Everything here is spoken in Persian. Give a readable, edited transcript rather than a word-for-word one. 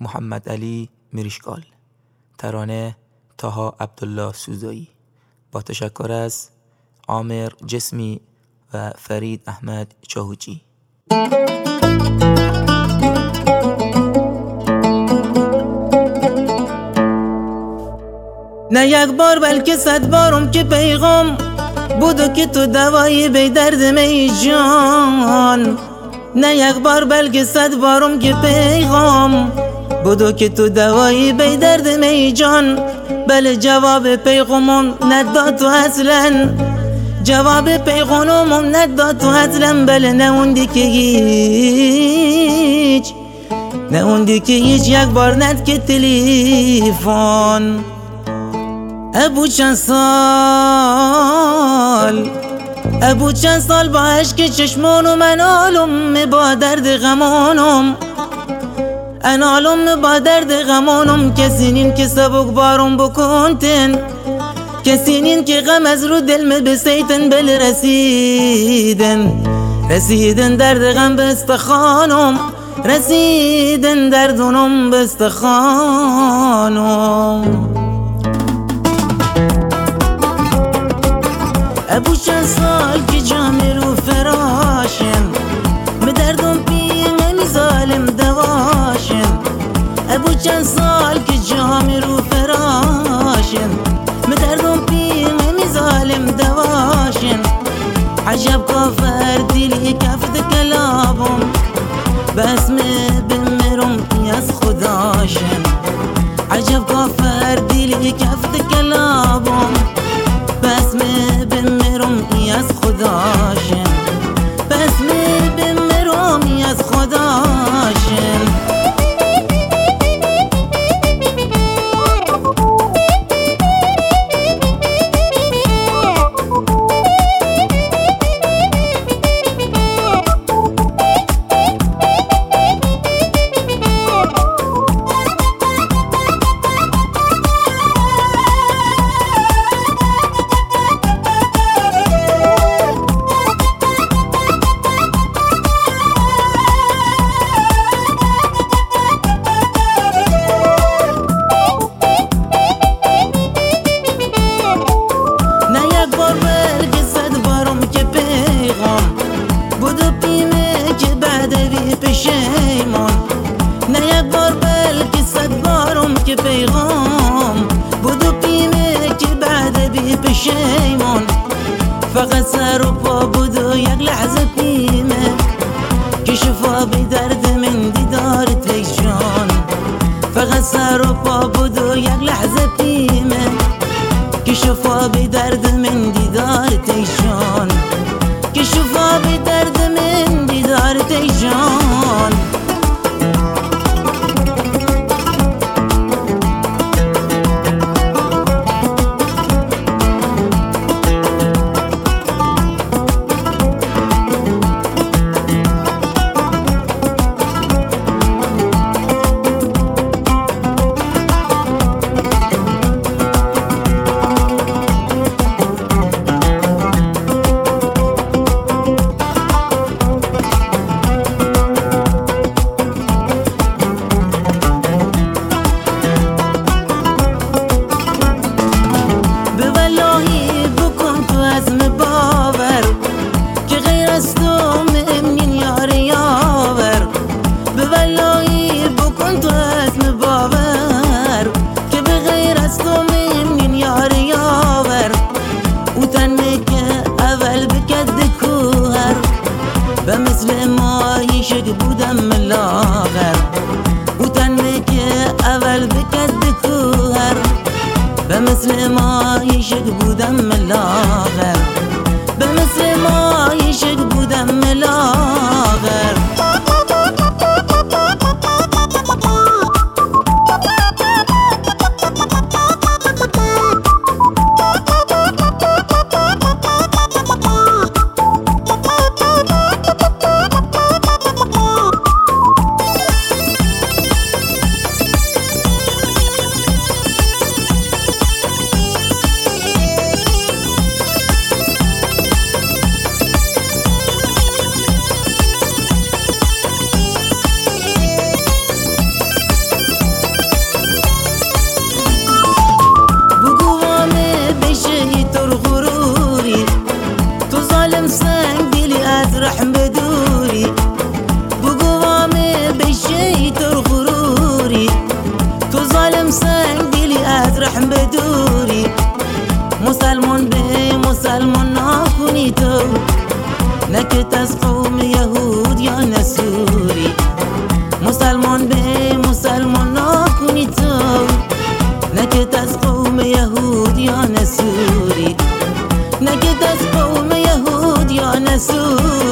محمد علی میرشکال. ترانه طه عبدالله سوزایی. با تشکر از عامر جسمی و فرید احمد چاهوچی. نه یک بار بلکه 100 بارم که پیغام بودو که تو دوایی بی درد می جان. نه یک بار بلکه 100 بارم که پیغام بودو که تو دوایی بی درد می جان. بله جواب پیغامم نداد تو اصلا، جواب پیغامم نداد تو اصلا. بله نه اوندی که هیچ، نه اوندی که هیچ یک بار ند که تلیفون. ابو چند سال با عشق چشمونم انالم با درد غمانم، انالم با درد غمانم. کسی نین که سبک بارم بکنتن، کسی نین که غم از رو دل می بسیتن. بل رسیدن درد غم به استخانم، رسیدن دردونم به استخانم. ابو چند سال که جامه رو فراشم، می دردم پیم می ظالم دواشم. ابو چند سال که جامه رو فراشم، می دردم پیم می ظالم دواشم. عجب کافر دیلی کفت کلابم، بس می بمیرم از خداشم. عجب کافر دیلی کفت کلابم، بس می بمیرم از خداشم، بس می بمیرم از خداشم. نه یک بار بلکه 100 بارم که پیغام بودو پیمه که بعد بی پشیمان. فقط سر و پا بودو یک لحظه پیمه که شفا بی درد من دیدارت ای جان. فقط سر و پا بودو یک لحظه پیمه که شفا بی درد من دیدارت ای جان، که شفا بی درد من دیدارت ای جان. به مثل مایشک بودم لاغر، او تنه که اول بکد کوهر. به مثل مایشک بودم لاغر، به مثل مایشک بودم لاغر. مسلمان به مسلمان نکنی تو، نکت از قوم یهود یا نصوری. مسلمان به مسلمان نکنی تو، نکت از قوم یهود یا نصوری، نکت از قوم یهود یا نصوری.